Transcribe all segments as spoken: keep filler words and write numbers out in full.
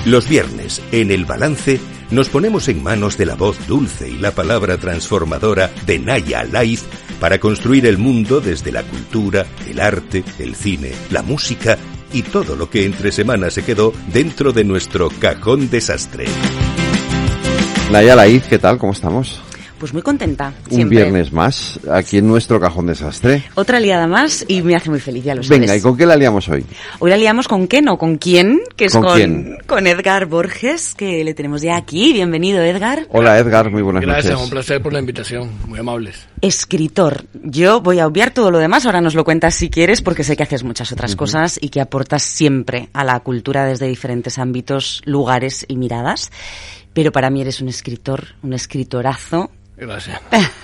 Los viernes, en El Balance, nos ponemos en manos de la voz dulce y la palabra transformadora de Naya Laiz para construir el mundo desde la cultura, el arte, el cine, la música y todo lo que entre semanas se quedó dentro de nuestro cajón desastre. Naya Laiz, ¿qué tal? ¿Cómo estamos? Pues muy contenta. Un viernes más, aquí en nuestro cajón desastre. Otra liada más y me hace muy feliz, ya lo sabes. Venga, ¿y con qué la liamos hoy? Hoy la liamos con qué, no, con quién, que es ¿Con, con, quién? con Edgar Borges, que le tenemos ya aquí. Bienvenido, Edgar. Hola, Edgar, muy buenas Gracias, noches. Gracias, un placer por la invitación, muy amables. Escritor. Yo voy a obviar todo lo demás, ahora nos lo cuentas si quieres, porque sé que haces muchas otras uh-huh. cosas y que aportas siempre a la cultura desde diferentes ámbitos, lugares y miradas. Pero para mí eres un escritor, un escritorazo. Gracias.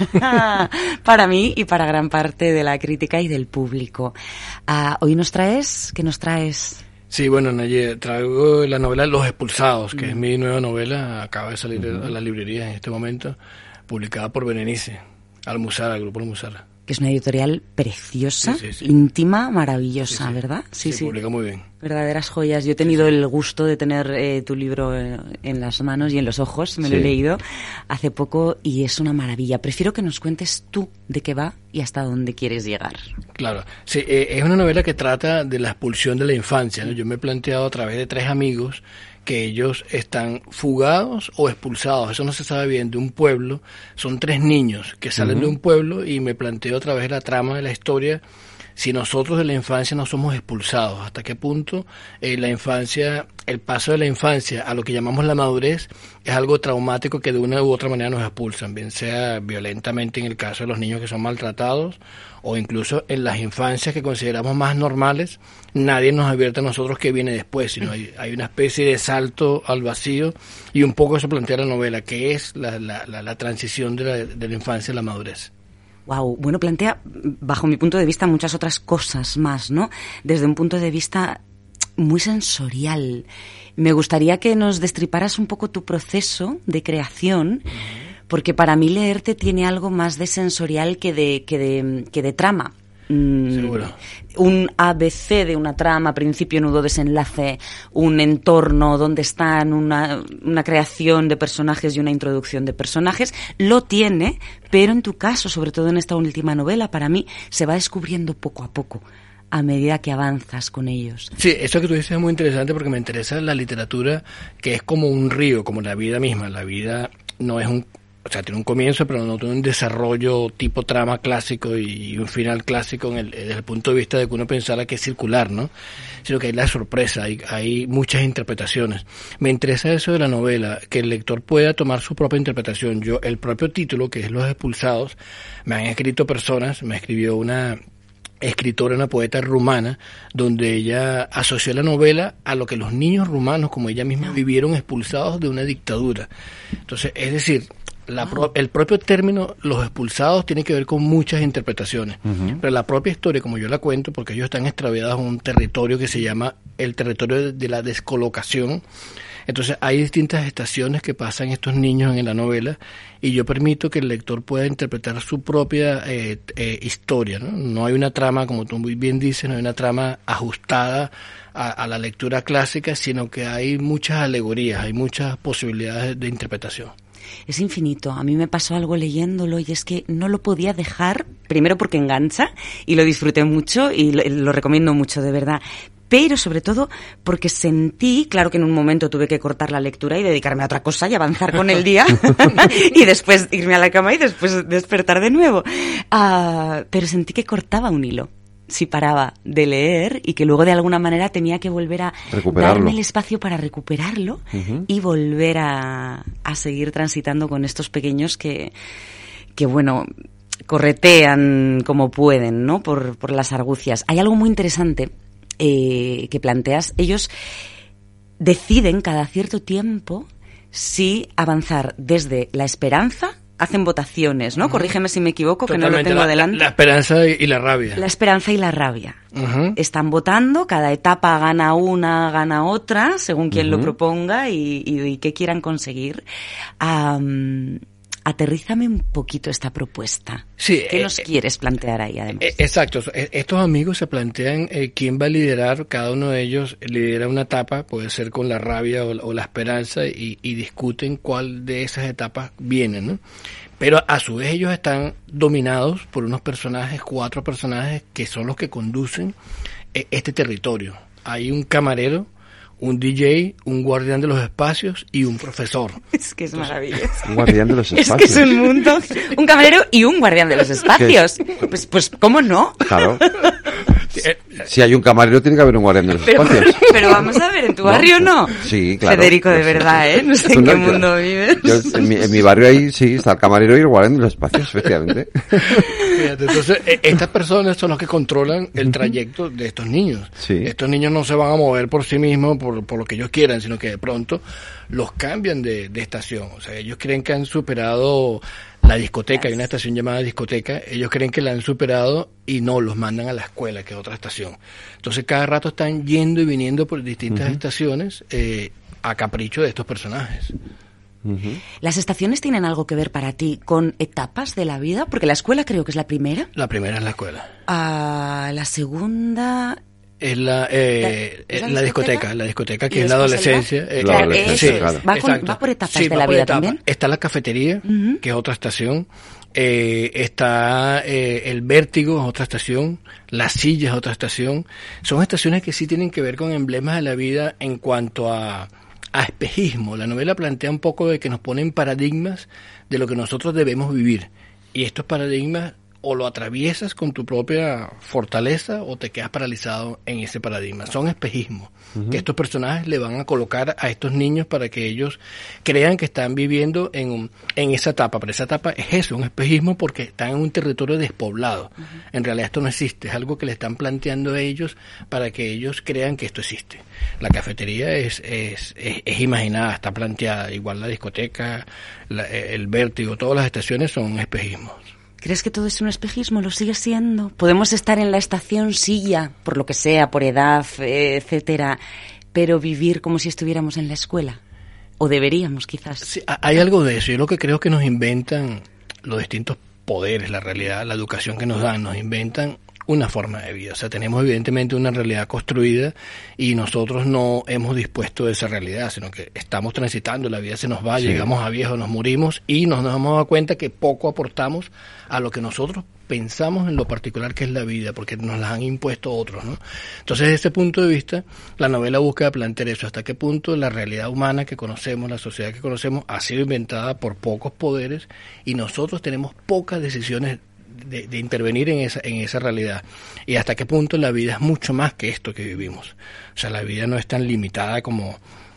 Para mí y para gran parte de la crítica y del público. Uh, ¿Hoy nos traes? ¿Qué nos traes? Sí, bueno, Naye, traigo la novela Los Expulsados, que mm. es mi nueva novela, acaba de salir mm. a la librería en este momento, publicada por Berenice, Almuzara, el grupo Almuzara. Que es una editorial preciosa, sí, sí, sí. íntima, maravillosa, sí, sí. ¿verdad? Sí, sí, sí, publica muy bien. Verdaderas joyas. Yo he tenido sí, sí. el gusto de tener eh, tu libro en, en las manos y en los ojos, me sí. lo he leído hace poco y es una maravilla. Prefiero que nos cuentes tú de qué va y hasta dónde quieres llegar. Claro, sí, eh, es una novela que trata de la expulsión de la infancia, ¿no? Yo me he planteado a través de tres amigos que ellos están fugados o expulsados, eso no se sabe bien, de un pueblo. Son tres niños que salen uh-huh. de un pueblo y me planteo a través de la trama de la historia si nosotros de la infancia no somos expulsados, hasta qué punto eh, la infancia, el paso de la infancia a lo que llamamos la madurez es algo traumático que de una u otra manera nos expulsan, bien sea violentamente en el caso de los niños que son maltratados o incluso en las infancias que consideramos más normales, nadie nos advierte a nosotros qué viene después, sino hay, hay una especie de salto al vacío y un poco eso plantea la novela, que es la, la, la, la transición de la, de la infancia a la madurez. Wow, bueno, plantea, bajo mi punto de vista, muchas otras cosas más, ¿no? Desde un punto de vista muy sensorial. Me gustaría que nos destriparas un poco tu proceso de creación, porque para mí leerte tiene algo más de sensorial que de, que de, que de trama. Seguro. Un A B C de una trama, principio, nudo, desenlace, un entorno donde están una, una creación de personajes y una introducción de personajes, lo tiene, pero en tu caso, sobre todo en esta última novela, para mí se va descubriendo poco a poco a medida que avanzas con ellos. Sí, eso que tú dices es muy interesante porque me interesa la literatura que es como un río, como la vida misma. La vida no es un O sea, tiene un comienzo, pero no tiene un desarrollo tipo trama clásico y un final clásico en el, desde el punto de vista de que uno pensara que es circular, ¿no? Sino que hay la sorpresa, hay, hay muchas interpretaciones. Me interesa eso de la novela, que el lector pueda tomar su propia interpretación. Yo, el propio título, que es Los Expulsados, me han escrito personas, me escribió una escritora, una poeta rumana, donde ella asoció la novela a lo que los niños rumanos, como ella misma, vivieron expulsados de una dictadura. Entonces, es decir, La pro, el propio término los expulsados tiene que ver con muchas interpretaciones, uh-huh. pero la propia historia, como yo la cuento, porque ellos están extraviados en un territorio que se llama el territorio de la descolocación. Entonces hay distintas estaciones que pasan estos niños en la novela y yo permito que el lector pueda interpretar su propia eh, eh, historia, ¿no? No hay una trama, como tú muy bien dices, no hay una trama ajustada a, a la lectura clásica, sino que hay muchas alegorías, hay muchas posibilidades de interpretación. Es infinito. A mí me pasó algo leyéndolo y es que no lo podía dejar, primero porque engancha y lo disfruté mucho y lo, lo recomiendo mucho, de verdad. Pero sobre todo porque sentí, claro que en un momento tuve que cortar la lectura y dedicarme a otra cosa y avanzar con el día y después irme a la cama y después despertar de nuevo. Uh, pero sentí que cortaba un hilo si paraba de leer y que luego de alguna manera tenía que volver a darme el espacio para recuperarlo uh-huh. y volver a, a seguir transitando con estos pequeños que, que bueno, corretean como pueden, ¿no? Por, por las argucias. Hay algo muy interesante eh, que planteas. Ellos deciden cada cierto tiempo si avanzar desde la esperanza. Hacen votaciones, ¿no? Uh-huh. Corrígeme si me equivoco, Totalmente. Que no lo tengo la, adelante. La, la esperanza y la rabia. La esperanza y la rabia. Uh-huh. Están votando, cada etapa gana una, gana otra, según quien uh-huh. lo proponga y, y, y qué quieran conseguir. Um, aterrízame un poquito esta propuesta. Sí, ¿Qué eh, nos quieres plantear ahí, además? Eh, exacto. Estos amigos se plantean eh, quién va a liderar, cada uno de ellos lidera una etapa, puede ser con la rabia o, o la esperanza, y, y discuten cuál de esas etapas viene, ¿no? Pero a su vez ellos están dominados por unos personajes, cuatro personajes que son los que conducen eh, este territorio. Hay un camarero, un D J, un guardián de los espacios y un profesor. Es que es maravilloso. Un guardián de los Es espacios. que es un mundo, un camarero y un guardián de los espacios. Pues, pues, ¿cómo no? Claro. Si hay un camarero, tiene que haber un guardián de los Pero, espacios. pero vamos a ver, ¿en tu barrio no? Sí, claro. Federico, de Pues sí. verdad, ¿eh? No sé Tú en no, qué yo- mundo vives. Yo, en, mi, en mi barrio ahí sí está el camarero y el guardián de los espacios, efectivamente. Fíjate, entonces, eh, estas personas son los que controlan el trayecto de estos niños. Sí. Estos niños no se van a mover por sí mismos, por, por lo que ellos quieran, sino que de pronto los cambian de, de estación. O sea, ellos creen que han superado la discoteca, hay una estación llamada discoteca, ellos creen que la han superado y no, los mandan a la escuela, que es otra estación. Entonces, cada rato están yendo y viniendo por distintas estaciones eh, a capricho de estos personajes. Ujú. ¿Las estaciones tienen algo que ver para ti con etapas de la vida? Porque la escuela creo que es la primera. La primera es la escuela. Ah, la segunda... Es la, eh, ¿La- es la la discoteca, discoteca? la discoteca ¿Y que es la después el adolescencia. bar? eh, La Claro, adolescencia, eso, claro. va, con- Exacto. va por etapas Sí, de va la por vida etapas. también. Está la cafetería, Ujú. que es otra estación. Eh, está eh, el vértigo, es otra estación. La silla es otra estación. Son estaciones que sí tienen que ver con emblemas de la vida en cuanto a, a espejismo. La novela plantea un poco de que nos ponen paradigmas de lo que nosotros debemos vivir. Y estos paradigmas o lo atraviesas con tu propia fortaleza o te quedas paralizado en ese paradigma. Son espejismos que estos personajes le van a colocar a estos niños para que ellos crean que están viviendo en, un- en esa etapa. Pero esa etapa es eso, un espejismo, porque están en un territorio despoblado. En realidad esto no existe, es algo que le están planteando a ellos para que ellos crean que esto existe. La cafetería es, es, es, es imaginada, está planteada, igual la discoteca, la- el vértigo, todas las estaciones son espejismos. ¿Crees que todo es un espejismo? ¿Lo sigue siendo? ¿Podemos estar en la estación silla, por lo que sea, por edad, eh, etcétera, pero vivir como si estuviéramos en la escuela? ¿O deberíamos, quizás? Sí, ha- hay algo de eso. Yo lo que creo que nos inventan los distintos poderes, la realidad, la educación que nos dan, nos inventan una forma de vida. O sea, tenemos evidentemente una realidad construida y nosotros no hemos dispuesto de esa realidad, sino que estamos transitando, la vida se nos va, Sí. llegamos a viejos, nos morimos y nos, nos hemos dado cuenta que poco aportamos a lo que nosotros pensamos en lo particular que es la vida, porque nos las han impuesto otros, ¿no? Entonces, desde ese punto de vista, la novela busca plantear eso, hasta qué punto la realidad humana que conocemos, la sociedad que conocemos, ha sido inventada por pocos poderes y nosotros tenemos pocas decisiones de, de intervenir en esa, en esa realidad. Y hasta qué punto la vida es mucho más que esto que vivimos. O sea, la vida no es tan limitada como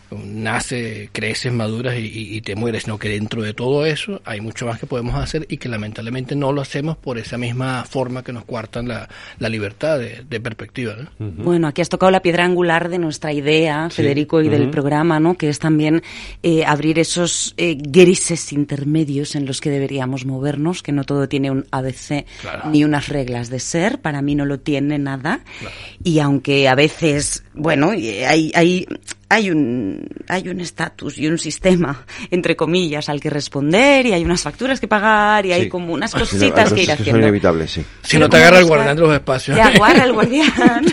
nace, creces, maduras y, y, y te mueres, sino que dentro de todo eso hay mucho más que podemos hacer y que lamentablemente no lo hacemos por esa misma forma que nos coartan la, la libertad de, de perspectiva, ¿no? Bueno, aquí has tocado la piedra angular de nuestra idea, Sí. Federico, y del Ujú. programa, ¿no? Que es también eh, abrir esos eh, grises intermedios en los que deberíamos movernos, que no todo tiene un A B C Claro. ni unas reglas de ser. Para mí no lo tiene nada. Claro. Y aunque a veces, bueno, y hay, hay, hay un, hay un estatus y un sistema, entre comillas, al que responder, y hay unas facturas que pagar, y hay Sí. como unas Sí, no, hay cositas cosas que ir que haciendo. son inevitables, sí. Si Pero no te ¿cómo agarra el buscar- guardián de los espacios. Te agarra el guardián.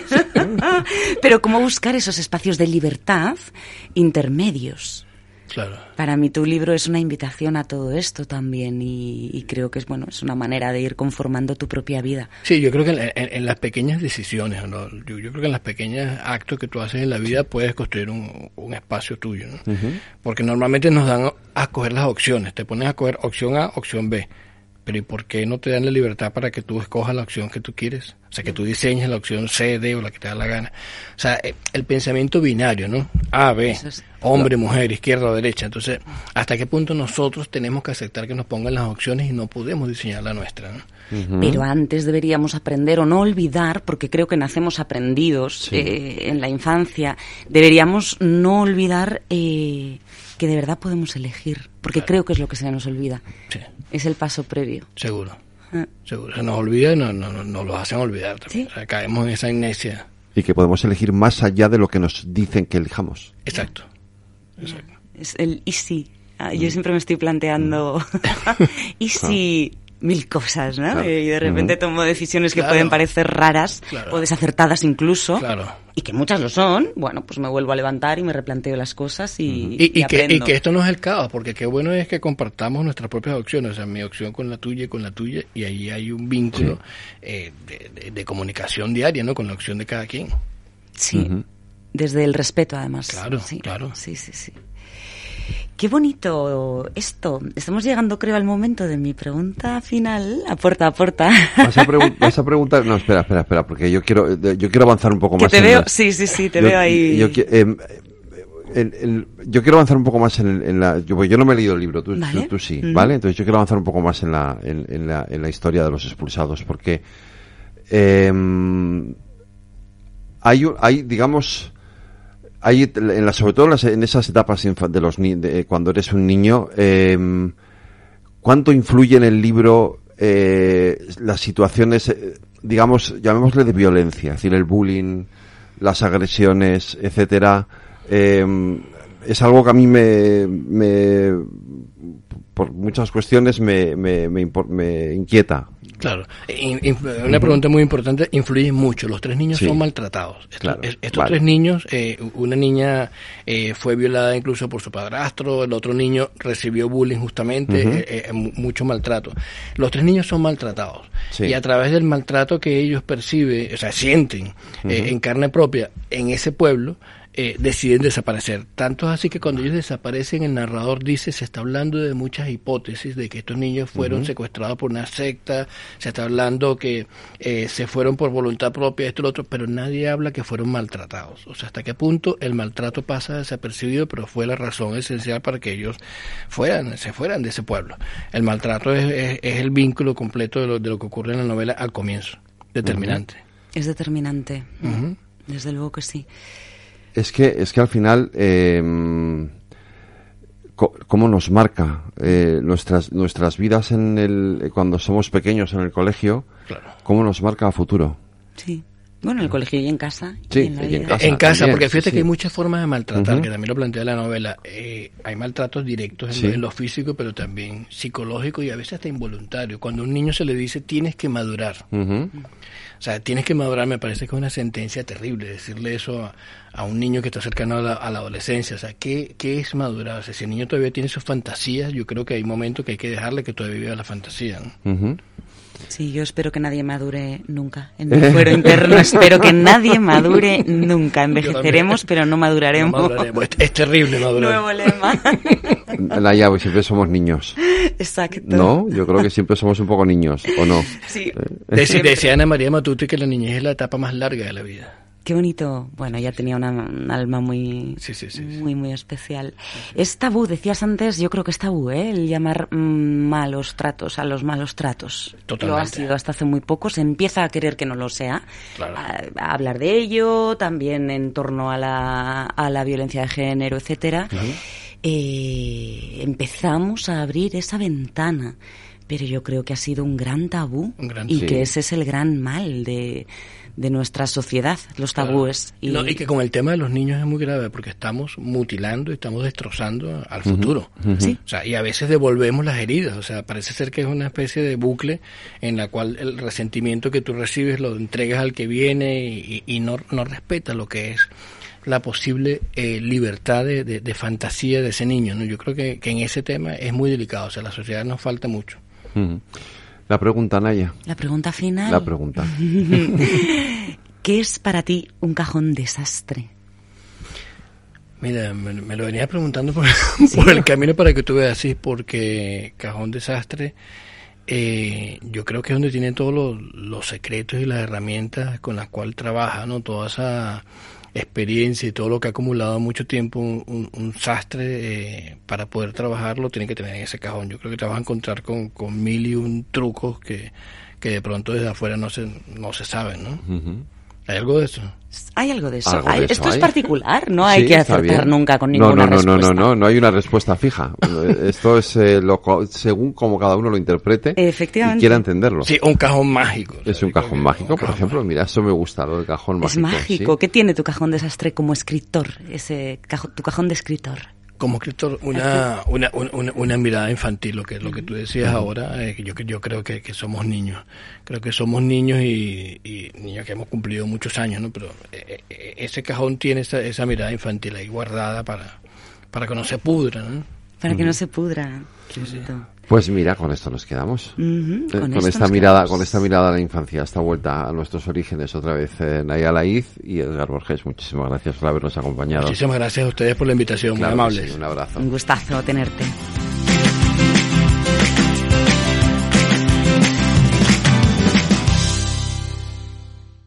Pero cómo buscar esos espacios de libertad intermedios. Claro. Para mí tu libro es una invitación a todo esto también y, y creo que es bueno es una manera de ir conformando tu propia vida. Sí, yo creo que en, en- en las pequeñas decisiones, ¿no? yo, yo creo que en los pequeños actos que tú haces en la vida puedes construir un, un espacio tuyo, ¿no? Ujú. Porque normalmente nos dan a escoger las opciones, te pones a escoger opción A, opción B, pero ¿y por qué no te dan la libertad para que tú escojas la opción que tú quieres? O sea, que tú diseñes la opción C, D o la que te da la gana. O sea, eh, el pensamiento binario, ¿no? A, B, Eso es- hombre, mujer, izquierda o derecha. Entonces, ¿hasta qué punto nosotros tenemos que aceptar que nos pongan las opciones y no podemos diseñar la nuestra, ¿no? Ujú. Pero antes deberíamos aprender o no olvidar, porque creo que nacemos aprendidos Sí. eh, en la infancia, deberíamos no olvidar eh, que de verdad podemos elegir, porque creo que es lo que se nos olvida. Sí, Es el paso previo. seguro. Ah. Seguro. Se nos olvida y no, no, no, nos lo hacen olvidar también. Sí. O sea, caemos en esa amnesia. Y que podemos elegir más allá de lo que nos dicen que elijamos. Exacto. Exacto. Es el easy. Yo siempre me estoy planteando, ¿y si mil cosas, ¿no? Claro. Y de repente uh-huh. tomo decisiones que claro. pueden parecer raras claro. o desacertadas incluso, claro. y que muchas lo son. Bueno, pues me vuelvo a levantar y me replanteo las cosas y, uh-huh. y, y, y, aprendo. Que, y que esto no es el caos, porque qué bueno es que compartamos nuestras propias opciones, o sea, mi opción con la tuya y con la tuya, y ahí hay un vínculo sí. eh, de, de, de comunicación diaria, ¿no? Con la opción de cada quien. Sí, uh-huh. desde el respeto además. Claro, sí. claro. Sí, sí, sí. Qué bonito esto. Estamos llegando, creo, al momento de mi pregunta final, a puerta a puerta. ¿Vas a, pregun- vas a preguntar? No, espera, espera, espera, porque yo quiero, yo quiero avanzar un poco que más. Te en veo, las... sí, sí, sí, te yo, veo ahí. Yo, yo, eh, el, el, yo quiero avanzar un poco más en, el, en la. Yo, yo no me he leído el libro, tú, ¿Vale? tú, tú sí, mm. ¿vale? Entonces yo quiero avanzar un poco más en la, en, en la, en la historia de los expulsados, porque eh, hay, hay, digamos. Hay, en la, sobre todo en, las, en esas etapas de los de, cuando eres un niño, eh, ¿cuánto influye en el libro eh, las situaciones, eh, digamos, llamémosle de violencia, es decir, el bullying, las agresiones, etcétera? Eh, es algo que a mí me, me por muchas cuestiones me, me, me, me inquieta. Claro, una pregunta muy importante, influye mucho. Los tres niños sí. son maltratados. Estos, claro. estos vale. tres niños, eh, una niña eh, fue violada incluso por su padrastro, el otro niño recibió bullying justamente, uh-huh. eh, eh, mucho maltrato. Los tres niños son maltratados. Sí. Y a través del maltrato que ellos perciben, o sea, sienten uh-huh. eh, en carne propia en ese pueblo, Eh, deciden desaparecer. Tanto es así que cuando ellos desaparecen, el narrador dice, se está hablando de muchas hipótesis, de que estos niños fueron uh-huh. secuestrados por una secta, se está hablando que eh, se fueron por voluntad propia, esto y lo otro, pero nadie habla que fueron maltratados. O sea, hasta qué punto el maltrato pasa desapercibido, pero fue la razón esencial para que ellos fueran, se fueran de ese pueblo. El maltrato es, es, es el vínculo completo de lo, de lo que ocurre en la novela al comienzo, determinante. Uh-huh. Es determinante, uh-huh. desde luego que sí. Es que es que al final eh, co- cómo nos marca eh, nuestras nuestras vidas en el cuando somos pequeños en el colegio, claro. cómo nos marca a futuro. Sí. Bueno, en el colegio y en casa. Sí, y en, la y en vida. casa. En casa, también, porque fíjate sí, que hay sí. muchas formas de maltratar, uh-huh. que también lo plantea la novela. Eh, hay maltratos directos en, sí. lo, en lo físico, pero también psicológico y a veces hasta involuntario. Cuando a un niño se le dice, tienes que madurar. Uh-huh. O sea, tienes que madurar, me parece que es una sentencia terrible, decirle eso a, a un niño que está cercano a la, a la adolescencia. O sea, ¿qué, qué es madurar? O sea, si el niño todavía tiene sus fantasías, yo creo que hay momentos que hay que dejarle que todavía viva la fantasía, ¿no? Uh-huh. Sí, yo espero que nadie madure nunca. En mi fuero interno espero que nadie madure nunca. Envejeceremos, pero no maduraremos. No maduraremos. Es, es terrible madurar. Nuevo lema. La llave, siempre somos niños. Exacto. No, yo creo que siempre somos un poco niños, ¿o no? Sí. Decía, decía Ana María Matute que la niñez es la etapa más larga de la vida. Qué bonito. Bueno, ella tenía una, un alma muy, sí, sí, sí, muy, muy especial. Es tabú, decías antes, yo creo que es tabú, ¿eh? El llamar mm, malos tratos a los malos tratos. Totalmente. Lo ha sido hasta hace muy poco. Se empieza a querer que no lo sea. Claro. A, a hablar de ello, también en torno a la, a la violencia de género, etcétera. Uh-huh. Eh, empezamos a abrir esa ventana. Pero yo creo que ha sido un gran tabú. Un gran, y sí. que ese es el gran mal de... de nuestra sociedad, los tabúes. Claro. Y... No, y que con el tema de los niños es muy grave, porque estamos mutilando y estamos destrozando al futuro. Uh-huh. ¿Sí? O sea, y a veces devolvemos las heridas. O sea, parece ser que es una especie de bucle en la cual el resentimiento que tú recibes lo entregas al que viene y, y no, no respeta lo que es la posible eh, libertad de, de, de fantasía de ese niño, ¿no? Yo creo que, que en ese tema es muy delicado. O sea, a la sociedad nos falta mucho. Uh-huh. La pregunta, Naya. La pregunta final. La pregunta. ¿Qué es para ti un cajón desastre? Mira, me, me lo venía preguntando por, ¿sí? por el camino para que tú veas así, porque cajón desastre, eh, yo creo que es donde tiene todos los, los secretos y las herramientas con las cuales trabaja, ¿no? Toda esa experiencia y todo lo que ha acumulado mucho tiempo un, un, un sastre eh, para poder trabajarlo tiene que tener en ese cajón. Yo creo que te vas a encontrar con, con mil y un trucos que, que de pronto desde afuera no se, no se saben, ¿no? Uh-huh. ¿Hay algo de eso? Hay algo de eso. ¿Algo hay, de eso esto hay? Es particular, no sí, hay que acertar nunca con ninguna no, no, no, respuesta. No, no, no, no hay una respuesta fija. Esto es eh, lo, según como cada uno lo interprete Efectivamente. y quiera entenderlo. Sí, un cajón mágico. Es un cajón mágico, por ejemplo. Mira, eso me gusta, lo del cajón mágico. Es mágico. ¿Sí? ¿Qué tiene tu cajón desastre como escritor? Ese cajo, tu cajón de escritor. como escritor, una, una, una, una mirada infantil, lo que lo que tú decías ahora, eh, que yo, yo creo que, que somos niños. Creo que somos niños y, y niños que hemos cumplido muchos años, ¿no? Pero eh, eh, ese cajón tiene esa, esa mirada infantil ahí guardada para, para que no se pudra, ¿no? Para que no se pudra. Sí, sí. Pues mira, con esto nos quedamos. Uh-huh, eh, con con esta nos mirada, quedamos. con esta mirada a la infancia, esta vuelta a nuestros orígenes otra vez, eh, Naya Laiz y Edgar Borges. Muchísimas gracias por habernos acompañado. Muchísimas gracias a ustedes por la invitación, Claro muy que amables. sí, un abrazo. Un gustazo tenerte.